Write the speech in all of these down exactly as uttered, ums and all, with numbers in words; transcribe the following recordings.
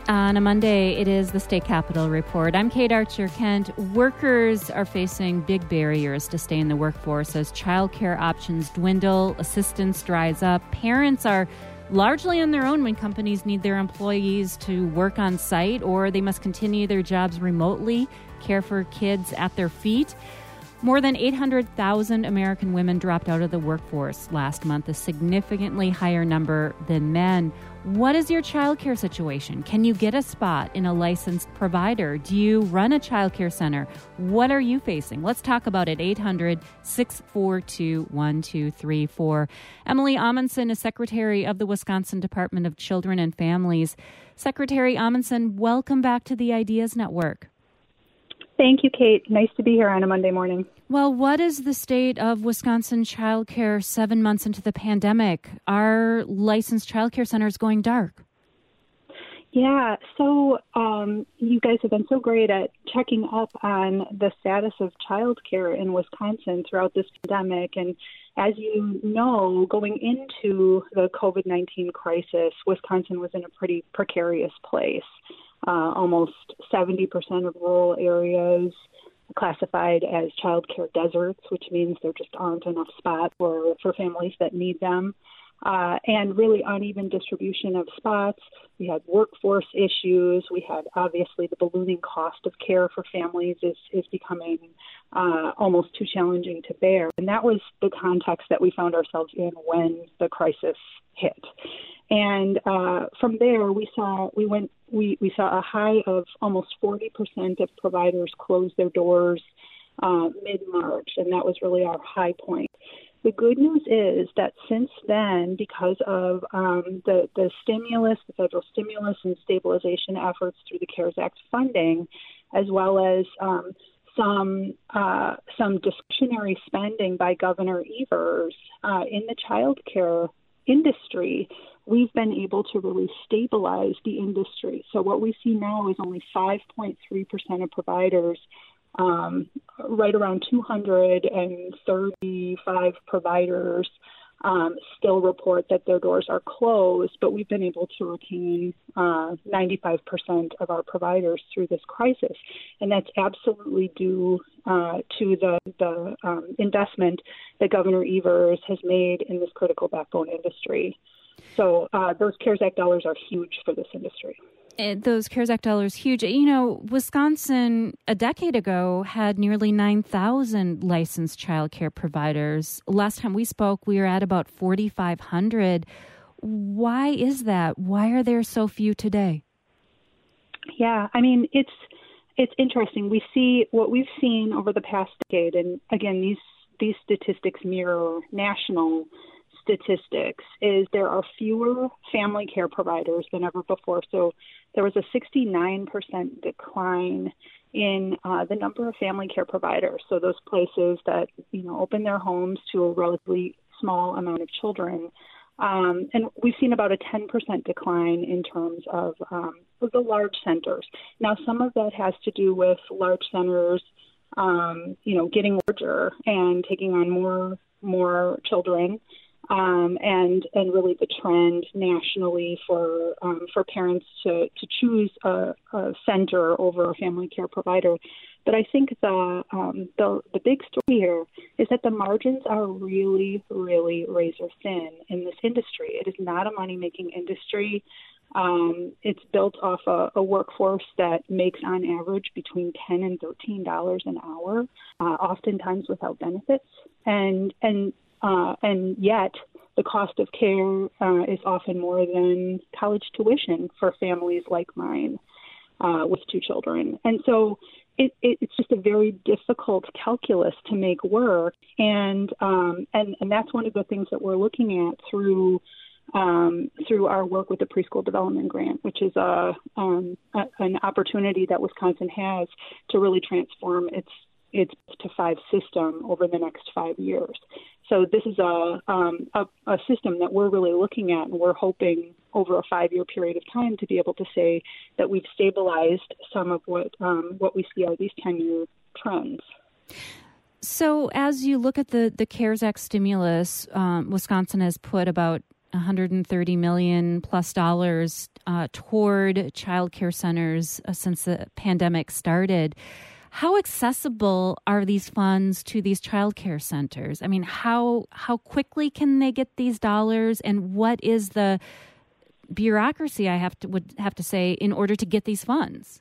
On a Monday, it is the State Capitol Report. I'm Kate Archer-Kent. Workers are facing big barriers to stay in the workforce as childcare options dwindle, assistance dries up. Parents are largely on their own when companies need their employees to work on site, or they must continue their jobs remotely, care for kids at their feet. More than eight hundred thousand American women dropped out of the workforce last month, a significantly higher number than men. What is your childcare situation? Can you get a spot in a licensed provider? Do you run a childcare center? What are you facing? Let's talk about it. eight hundred, six four two, one two three four. Emily Amundson is Secretary of the Wisconsin Department of Children and Families. Secretary Amundson, welcome back to the Ideas Network. Thank you, Kate. Nice to be here on a Monday morning. Well, what is the state of Wisconsin childcare seven months into the pandemic? Are licensed childcare centers going dark? Yeah, so um, you guys have been so great at checking up on the status of childcare in Wisconsin throughout this pandemic. And as you know, going into the covid nineteen crisis, Wisconsin was in a pretty precarious place. Uh, almost seventy percent of rural areas classified as child care deserts, which means there just aren't enough spots for, for families that need them. Uh, and really uneven distribution of spots. We had workforce issues. We had obviously the ballooning cost of care for families is, is becoming uh, almost too challenging to bear. And that was the context that we found ourselves in when the crisis hit. And uh, from there, we saw we went we, we saw a high of almost forty percent of providers close their doors uh, mid-March, and that was really our high point. The good news is that since then, because of um, the, the stimulus, the federal stimulus and stabilization efforts through the CARES Act funding, as well as um, some uh, some discretionary spending by Governor Evers uh, in the child care industry, we've been able to really stabilize the industry. So what we see now is only five point three percent of providers, um, right around two hundred thirty-five providers um, still report that their doors are closed, but we've been able to retain uh, ninety-five percent of our providers through this crisis. And that's absolutely due uh, to the, the um, investment that Governor Evers has made in this critical backbone industry. So uh, those CARES Act dollars are huge for this industry. Uh, those CARES Act dollars, huge. You know, Wisconsin a decade ago had nearly nine thousand licensed child care providers. Last time we spoke, we were at about forty-five hundred. Why is that? Why are there so few today? Yeah, I mean, it's it's interesting. We see what we've seen over the past decade, and again, these these statistics mirror national statistics, is there are fewer family care providers than ever before. So there was a sixty-nine percent decline in uh, the number of family care providers. So those places that, you know, open their homes to a relatively small amount of children. Um, and we've seen about a ten percent decline in terms of, um, of the large centers. Now, some of that has to do with large centers, um, you know, getting larger and taking on more more children. Um, and and really the trend nationally for um, for parents to, to choose a, a center over a family care provider. But I think the, um, the the big story here is that the margins are really, really razor thin in this industry. It is not a money-making industry. Um, it's built off a, a workforce that makes on average between ten and thirteen dollars an hour, uh, oftentimes without benefits. And and Uh, and yet, the cost of care uh, is often more than college tuition for families like mine uh, with two children. And so it, it, it's just a very difficult calculus to make work. And, um, and and that's one of the things that we're looking at through um, through our work with the Preschool Development Grant, which is a, um, a an opportunity that Wisconsin has to really transform its its to five system over the next five years. So this is a, um, a a system that we're really looking at, and we're hoping over a five-year period of time to be able to say that we've stabilized some of what um, what we see are these ten-year trends. So as you look at the, the CARES Act stimulus, um, Wisconsin has put about one hundred thirty million plus dollars uh, toward child care centers uh, since the pandemic started. How accessible are these funds to these child care centers? I mean, how how quickly can they get these dollars, and what is the bureaucracy, I have to would have to say, in order to get these funds?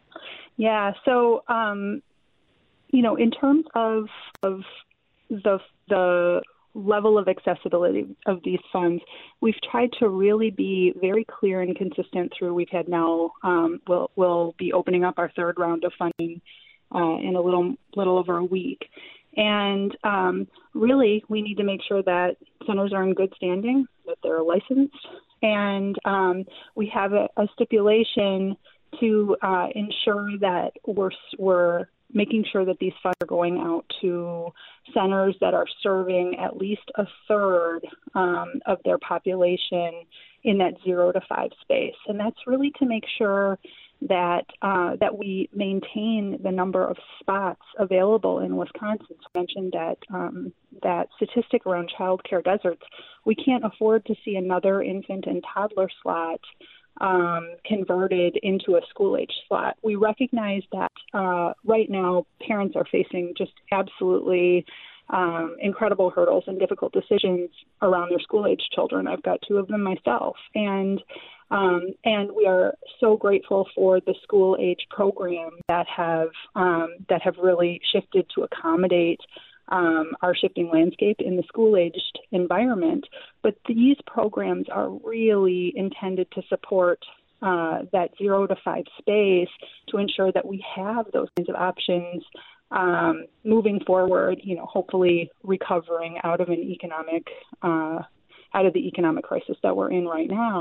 Yeah, so um, you know, in terms of of the the level of accessibility of these funds, we've tried to really be very clear and consistent through. We've had now um, we'll we'll be opening up our third round of funding uh, in a little little over a week, and um, really we need to make sure that centers are in good standing, that they're licensed, and um, we have a, a stipulation to uh, ensure that we're we're making sure that these funds are going out to centers that are serving at least a third um, of their population in that zero to five space. And that's really to make sure that uh, that we maintain the number of spots available in Wisconsin. So I mentioned that um, that statistic around child care deserts. We can't afford to see another infant and toddler slot Um, converted into a school-age slot. We recognize that uh, right now parents are facing just absolutely um, incredible hurdles and difficult decisions around their school-age children. I've got two of them myself, and um, and we are so grateful for the school-age programs that have um, that have really shifted to accommodate Um, our shifting landscape in the school-aged environment. But these programs are really intended to support uh, that zero to five space to ensure that we have those kinds of options um, moving forward, you know, hopefully recovering out of an economic, uh, out of the economic crisis that we're in right now.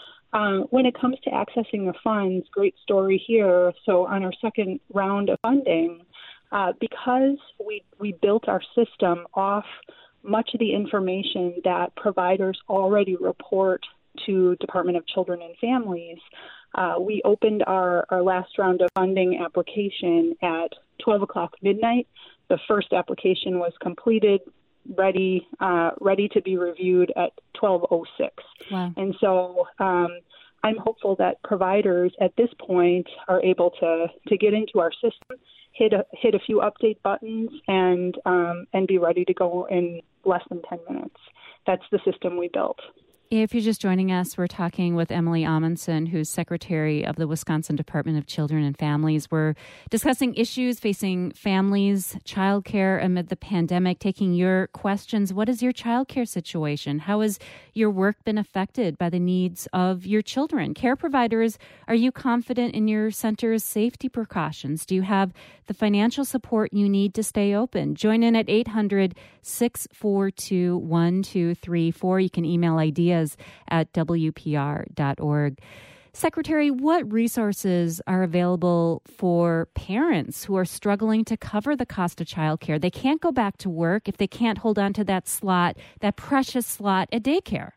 Um, when it comes to accessing the funds, great story here. So on our second round of funding, Uh, because we we built our system off much of the information that providers already report to Department of Children and Families, uh, we opened our, our last round of funding application at twelve o'clock midnight. The first application was completed, ready uh, ready to be reviewed at twelve oh six. Wow. And so um, I'm hopeful that providers at this point are able to, to get into our system, hit a, hit a few update buttons, and um, and be ready to go in less than ten minutes. That's the system we built. If you're just joining us, we're talking with Emily Amundson, who's Secretary of the Wisconsin Department of Children and Families. We're discussing issues facing families, childcare amid the pandemic, taking your questions. What is your childcare situation? How has your work been affected by the needs of your children? Care providers, are you confident in your center's safety precautions? Do you have the financial support you need to stay open? Join in at eight hundred, six four two, one two three four. You can email ideas at W P R dot org. Secretary, what resources are available for parents who are struggling to cover the cost of childcare? They can't go back to work if they can't hold on to that slot, that precious slot at daycare.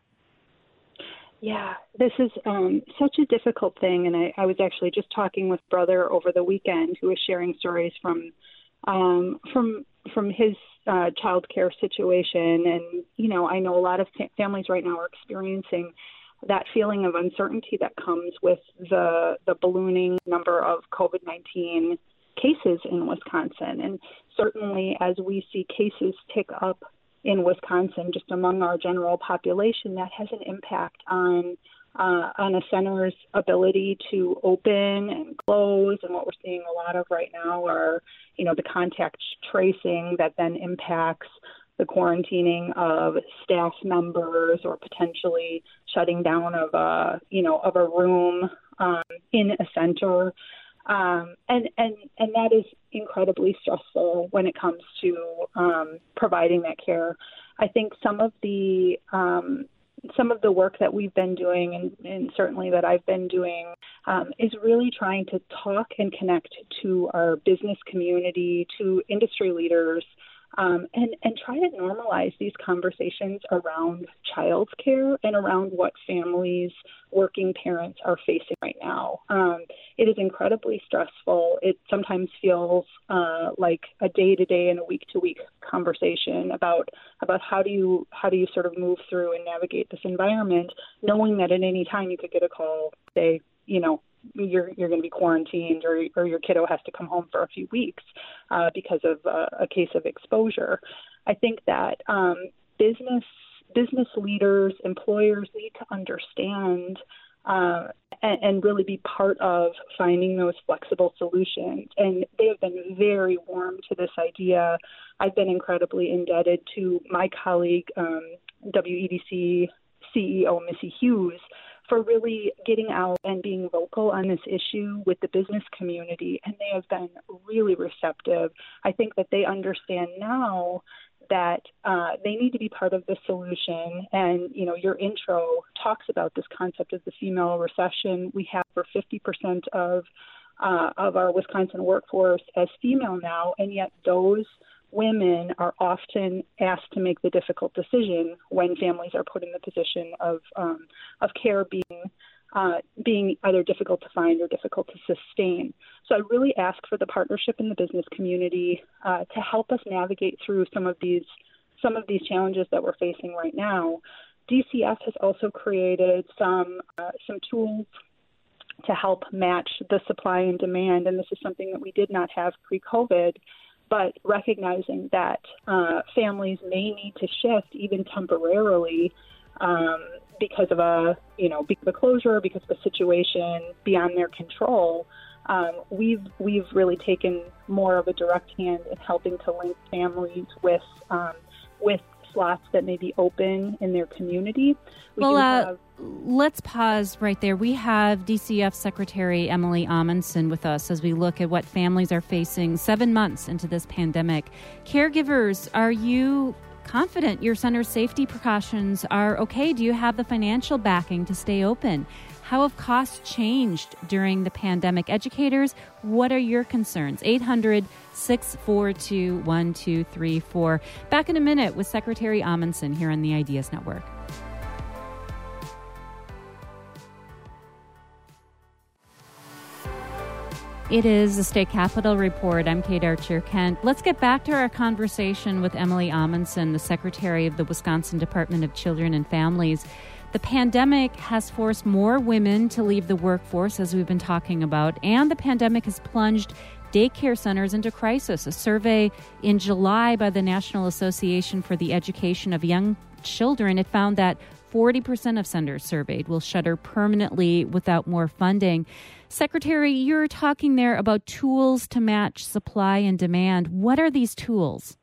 Yeah, this is um, such a difficult thing. And I, I was actually just talking with brother over the weekend who was sharing stories from um, from from his uh, child care situation. And, you know, I know a lot of families right now are experiencing that feeling of uncertainty that comes with the the ballooning number of COVID nineteen cases in Wisconsin. And certainly as we see cases tick up in Wisconsin, just among our general population, that has an impact on uh, on a center's ability to open and close. And what we're seeing a lot of right now are, you know, the contact tracing that then impacts the quarantining of staff members or potentially shutting down of a, you know, of a room um, in a center. Um, and, and, and that is incredibly stressful when it comes to um, providing that care. I think some of the um, some of the work that we've been doing, and, and certainly that I've been doing, um, is really trying to talk and connect to our business community, to industry leaders, um, and, and try to normalize these conversations around childcare and around what families, working parents are facing right now. Um, it is incredibly stressful. It sometimes feels uh, like a day-to-day and a week-to-week conversation about about how do you how do you sort of move through and navigate this environment, knowing that at any time you could get a call, say, you know, you're you're going to be quarantined, or or your kiddo has to come home for a few weeks uh, because of uh, a case of exposure. I think that um, business business leaders, employers need to understand uh, and, and really be part of finding those flexible solutions. And they have been very warm to this idea. I've been incredibly indebted to my colleague, um, W E D C C E O Missy Hughes, for really getting out and being vocal on this issue with the business community, and they have been really receptive. I think that they understand now that uh, they need to be part of the solution. And, you know, your intro talks about this concept of the female recession. We have for fifty percent of uh, of our Wisconsin workforce as female now, and yet those women are often asked to make the difficult decision when families are put in the position of um, of care being uh, being either difficult to find or difficult to sustain. So I really ask for the partnership in the business community uh, to help us navigate through some of these some of these challenges that we're facing right now. D C F has also created some uh, some tools to help match the supply and demand, and this is something that we did not have pre-COVID. But recognizing that uh, families may need to shift even temporarily um, because of a, you know, because of a closure, because of a situation beyond their control, um, we've we've really taken more of a direct hand in helping to link families with um, with slots that may be open in their community. We well, uh, have... let's pause right there. We have D C F Secretary Emily Amundson with us as we look at what families are facing seven months into this pandemic. Caregivers, are you confident your center's safety precautions are okay? Do you have the financial backing to stay open? How have costs changed during the pandemic? Educators, what are your concerns? eight hundred, six four two, one two three four. Back in a minute with Secretary Amundson here on the Ideas Network. It is the State Capitol Report. I'm Kate Archer-Kent. Let's get back to our conversation with Emily Amundson, the Secretary of the Wisconsin Department of Children and Families. The pandemic has forced more women to leave the workforce, as we've been talking about, and the pandemic has plunged daycare centers into crisis. A survey in July by the National Association for the Education of Young Children, it found that forty percent of centers surveyed will shutter permanently without more funding. Secretary, you're talking there about tools to match supply and demand. What are these tools?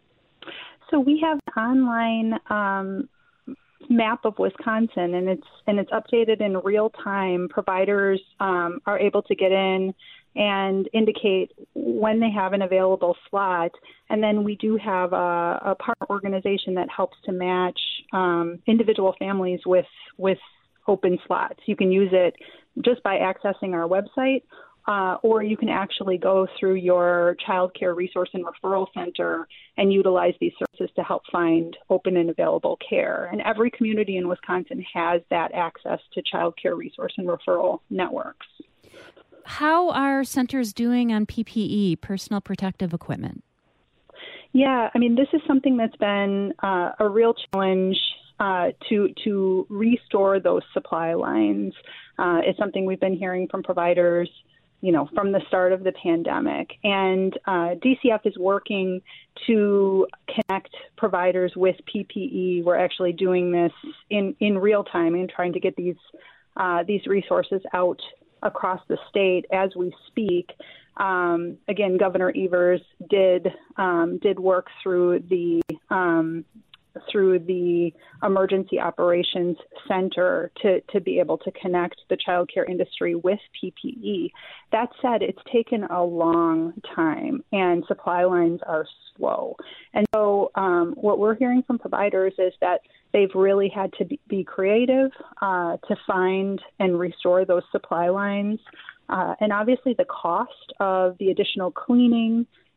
So we have an online um, map of Wisconsin, and it's and it's updated in real time. Providers um, are able to get in and indicate when they have an available slot. And then we do have a, a partner organization that helps to match um, individual families with with open slots. You can use it just by accessing our website, uh, or you can actually go through your child care resource and referral center and utilize these services to help find open and available care. And every community in Wisconsin has that access to child care resource and referral networks. How are centers doing on P P E, personal protective equipment? Yeah, I mean, this is something that's been uh, a real challenge uh, to to restore those supply lines. Uh, it's something we've been hearing from providers, you know, from the start of the pandemic. And uh, D C F is working to connect providers with P P E. We're actually doing this in, in real time and trying to get these uh, these resources out across the state as we speak. Um, again, Governor Evers did um, did work through the um, through the Emergency Operations Center to, to be able to connect the child care industry with P P E. That said, it's taken a long time and supply lines are slow. And so um, what we're hearing from providers is that they've really had to be, be creative uh, to find and restore those supply lines. Uh, and obviously the cost of the additional cleaning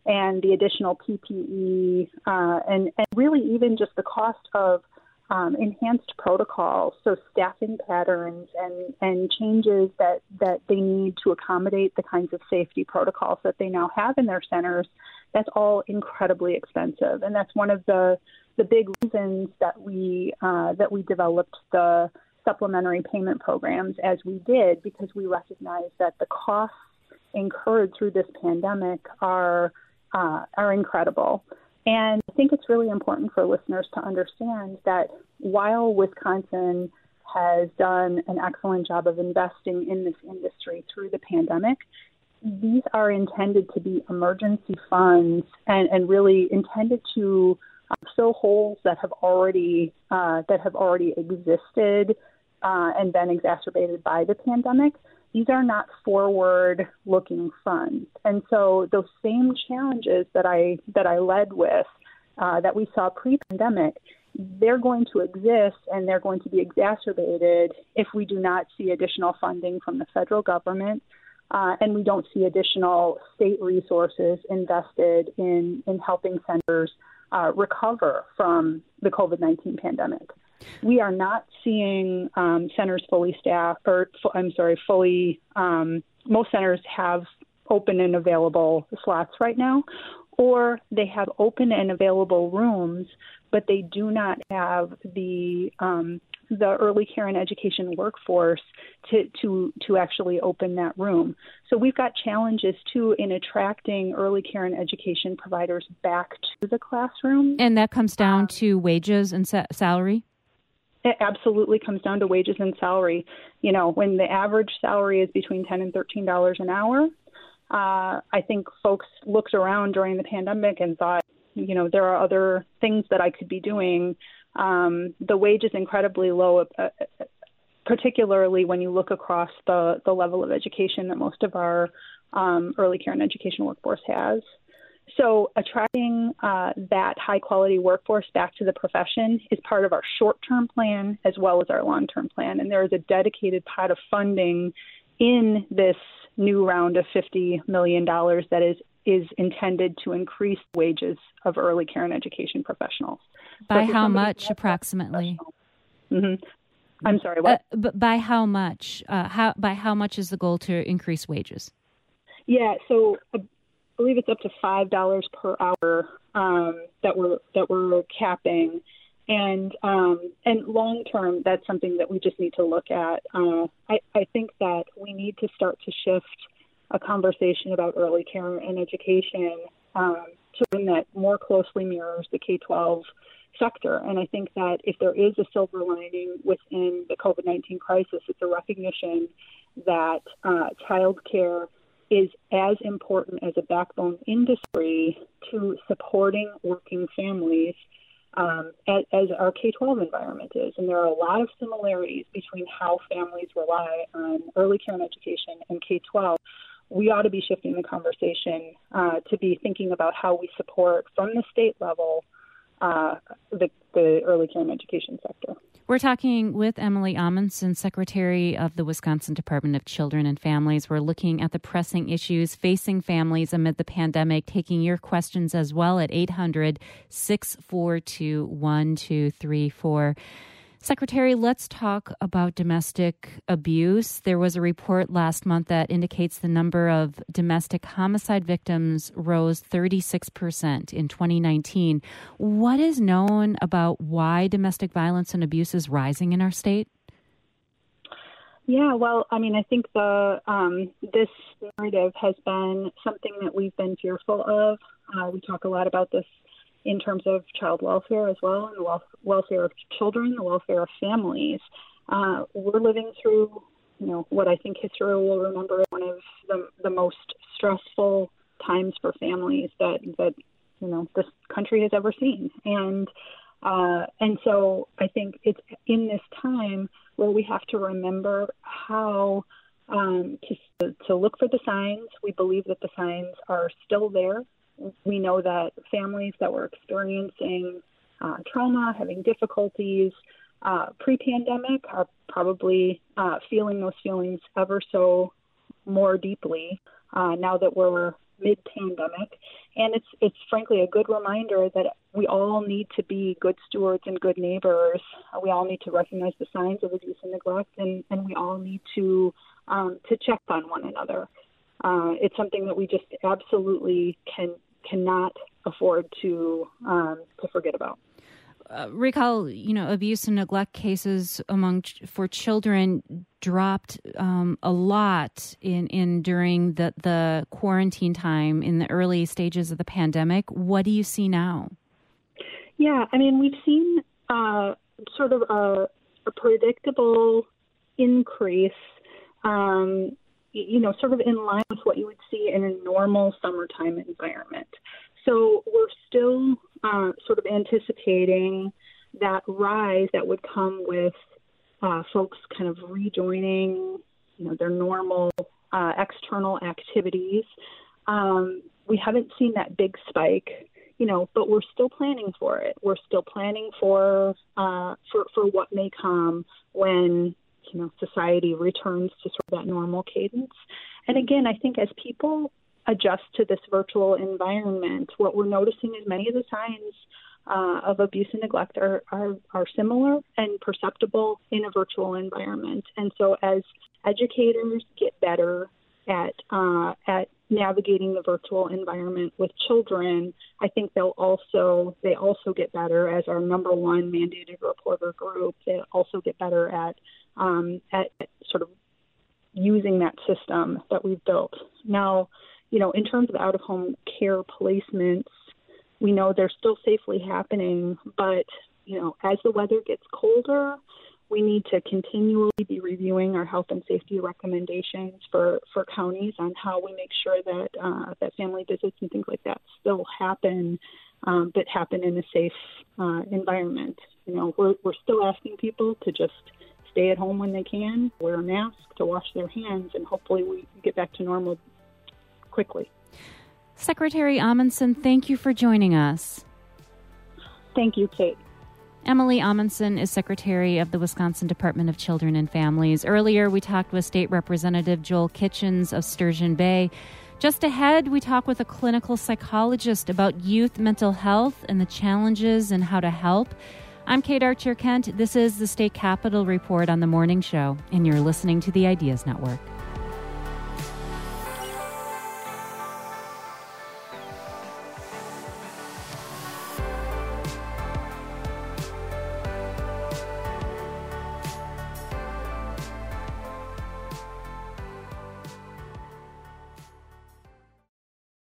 and the additional P P E, uh, and, and really even just the cost of um, enhanced protocols, so staffing patterns and, and changes that, that they need to accommodate the kinds of safety protocols that they now have in their centers, that's all incredibly expensive. And that's one of the, the big reasons that we uh, that we developed the supplementary payment programs as we did, because we recognize that the costs incurred through this pandemic are uh, are incredible. And I think it's really important for listeners to understand that while Wisconsin has done an excellent job of investing in this industry through the pandemic, these are intended to be emergency funds and, and really intended to uh, fill holes that have already uh, that have already existed uh, and been exacerbated by the pandemic. These are not forward-looking funds. And so those same challenges that I that I led with, uh, that we saw pre-pandemic, they're going to exist and they're going to be exacerbated if we do not see additional funding from the federal government uh, and we don't see additional state resources invested in, in helping centers uh, recover from the COVID nineteen pandemic. We are not seeing um, centers fully staffed, or I'm sorry, fully, um, most centers have open and available slots right now, or they have open and available rooms, but they do not have the um, the early care and education workforce to, to, to actually open that room. So we've got challenges, too, in attracting early care and education providers back to the classroom. And that comes down um, to wages and sa- salary? It absolutely comes down to wages and salary. You know, when the average salary is between ten and thirteen dollars an hour, uh, I think folks looked around during the pandemic and thought, you know, there are other things that I could be doing. Um, the wage is incredibly low, uh, particularly when you look across the, the level of education that most of our um, early care and education workforce has. So attracting uh, that high-quality workforce back to the profession is part of our short-term plan as well as our long-term plan. And there is a dedicated pot of funding in this new round of fifty million dollars that is, is intended to increase wages of early care and education professionals. By so how much, approximately? Mm-hmm. I'm sorry, what? Uh, but by how much? Uh, how by how much is the goal to increase wages? Yeah, so uh, I believe it's up to five dollars per hour um, that we're that we're capping, and um, and long term, that's something that we just need to look at. Uh, I, I think that we need to start to shift a conversation about early care and education um, to one that more closely mirrors the K twelve sector. And I think that if there is a silver lining within the COVID nineteen crisis, it's a recognition that uh, childcare is as important as a backbone industry to supporting working families um, as, as our K twelve environment is. And there are a lot of similarities between how families rely on early care and education and K twelve. We ought to be shifting the conversation uh, to be thinking about how we support from the state level uh, the, the early care and education sector. We're talking with Emily Amundson, Secretary of the Wisconsin Department of Children and Families. We're looking at the pressing issues facing families amid the pandemic, taking your questions as well at eight hundred, six four two, one two three four. Secretary, let's talk about domestic abuse. There was a report last month that indicates the number of domestic homicide victims rose thirty-six percent in twenty nineteen. What is known about why domestic violence and abuse is rising in our state? Yeah, well, I mean, I think the um, this narrative has been something that we've been fearful of. Uh, we talk a lot about this in terms of child welfare as well, and the wel- welfare of children, the welfare of families. Uh, we're living through, you know, what I think history will remember as one of the, the most stressful times for families that, that, you know, this country has ever seen. And uh, and so I think it's in this time where we have to remember how um, to, to look for the signs. We believe that the signs are still there. We know that families that were experiencing uh, trauma, having difficulties uh, pre-pandemic are probably uh, feeling those feelings ever so more deeply uh, now that we're mid-pandemic. And it's it's frankly a good reminder that we all need to be good stewards and good neighbors. We all need to recognize the signs of abuse and neglect, and, and we all need to um, to check on one another. Uh, it's something that we just absolutely can cannot afford to um, to forget about. Uh, recall, you know, abuse and neglect cases among ch- for children dropped um, a lot in, in during the, the quarantine time in the early stages of the pandemic. What do you see now? Yeah, I mean, we've seen uh, sort of a, a predictable increase, um, you know, sort of in line with what you would see in a normal summertime environment. So we're still uh, sort of anticipating that rise that would come with uh, folks kind of rejoining, you know, their normal uh, external activities. Um, we haven't seen that big spike, you know, but we're still planning for it. We're still planning for uh, for for what may come when, you know, society returns to sort of that normal cadence. And again, I think as people adjust to this virtual environment, what we're noticing is many of the signs uh, of abuse and neglect are, are, are similar and perceptible in a virtual environment. And so as educators get better at uh, at navigating the virtual environment with children, I think they'll also they also get better as our number one mandated reporter group. They also get better at um, at sort of using that system that we've built. Now, you know, in terms of out-of-home care placements, we know they're still safely happening, but, you know, as the weather gets colder, we need to continually be reviewing our health and safety recommendations for, for counties on how we make sure that uh, that family visits and things like that still happen, um, but happen in a safe uh, environment. You know, we're, we're still asking people to just stay at home when they can, wear a mask, to wash their hands, and hopefully we get back to normal quickly. Secretary Amundson, thank you for joining us. Thank you, Kate. Emily Amundson is Secretary of the Wisconsin Department of Children and Families. Earlier, we talked with State Representative Joel Kitchens of Sturgeon Bay. Just ahead, we talk with a clinical psychologist about youth mental health and the challenges and how to help. I'm Kate Archer Kent. This is the State Capitol Report on the Morning Show, and you're listening to the Ideas Network.